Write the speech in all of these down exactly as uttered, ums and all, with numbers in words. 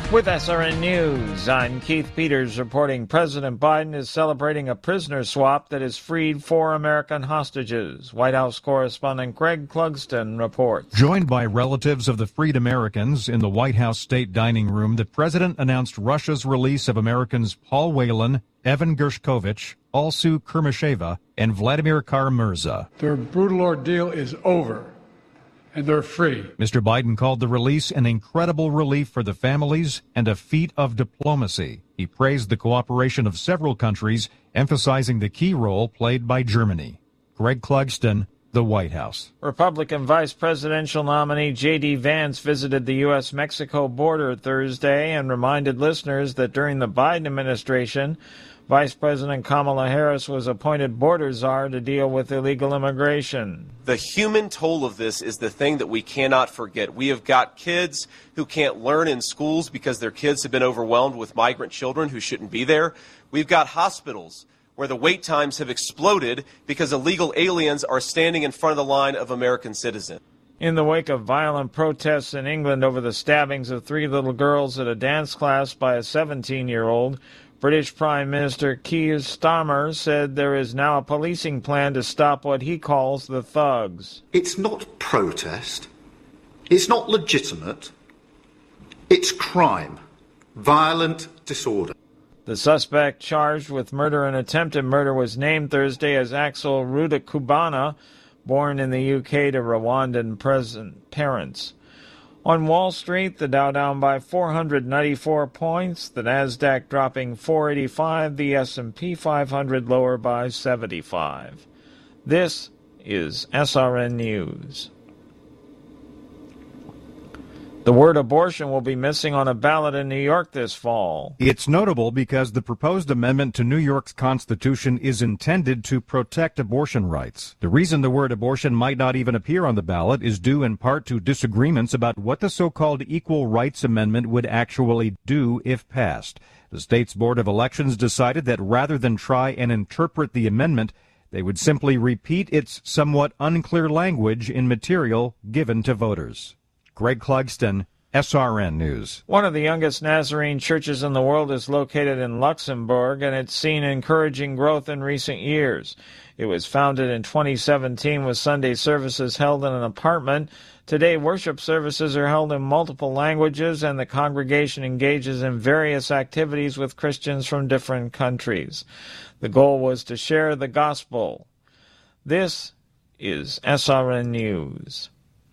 With S R N News, I'm Keith Peters reporting President Biden is celebrating a prisoner swap that has freed four American hostages. White House correspondent Greg Clugston reports. Joined by relatives of the freed Americans in the White House State Dining Room, the president announced Russia's release of Americans Paul Whelan, Evan Gershkovich, Alsu Kurmasheva, and Vladimir Kara-Murza. Their brutal ordeal is over, and they're free. Mister Biden called the release an incredible relief for the families and a feat of diplomacy. He praised the cooperation of several countries, emphasizing the key role played by Germany. Greg Clugston, the White House. Republican vice presidential nominee J D. Vance visited the U S Mexico border Thursday and reminded listeners that during the Biden administration, Vice President Kamala Harris was appointed border czar to deal with illegal immigration. The human toll of this is the thing that we cannot forget. We have got kids who can't learn in schools because their kids have been overwhelmed with migrant children who shouldn't be there. We've got hospitals where the wait times have exploded because illegal aliens are standing in front of the line of American citizens. In the wake of violent protests in England over the stabbings of three little girls at a dance class by a seventeen-year-old, British Prime Minister Keir Starmer said there is now a policing plan to stop what he calls the thugs. It's not protest. It's not legitimate. It's crime. Violent disorder. The suspect charged with murder and attempted murder was named Thursday as Axel Rudakubana, born in the U K to Rwandan present parents. On Wall Street, the Dow down by four hundred ninety-four points, the Nasdaq dropping four eighty-five, the S and P five hundred lower by seventy-five. This is S R N News. The word abortion will be missing on a ballot in New York this fall. It's notable because the proposed amendment to New York's Constitution is intended to protect abortion rights. The reason the word abortion might not even appear on the ballot is due in part to disagreements about what the so-called Equal Rights Amendment would actually do if passed. The state's Board of Elections decided that rather than try and interpret the amendment, they would simply repeat its somewhat unclear language in material given to voters. Greg Clugston, S R N News. One of the youngest Nazarene churches in the world is located in Luxembourg, and it's seen encouraging growth in recent years. It was founded in twenty seventeen with Sunday services held in an apartment. Today, worship services are held in multiple languages, and the congregation engages in various activities with Christians from different countries. The goal was to share the gospel. This is S R N News.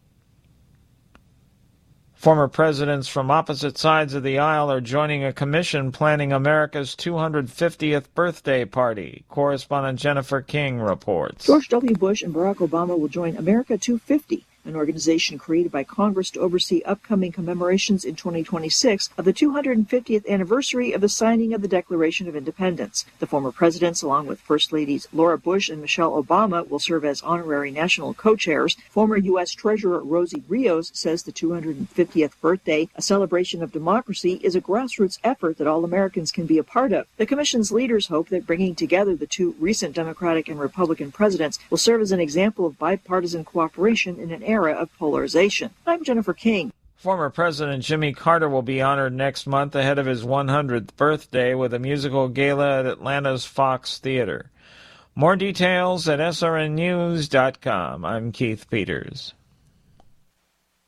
Former presidents from opposite sides of the aisle are joining a commission planning America's two hundred fiftieth birthday party. Correspondent Jennifer King reports. George W. Bush and Barack Obama will join America two fifty, an organization created by Congress to oversee upcoming commemorations in twenty twenty-six of the two hundred fiftieth anniversary of the signing of the Declaration of Independence. The former presidents, along with First Ladies Laura Bush and Michelle Obama, will serve as honorary national co-chairs. Former U S Treasurer Rosie Rios says the two hundred fiftieth birthday, a celebration of democracy, is a grassroots effort that all Americans can be a part of. The commission's leaders hope that bringing together the two recent Democratic and Republican presidents will serve as an example of bipartisan cooperation in an era of polarization. I'm Jennifer King. Former President Jimmy Carter will be honored next month ahead of his one hundredth birthday with a musical gala at Atlanta's Fox Theater. More details at S R N news dot com. I'm Keith Peters.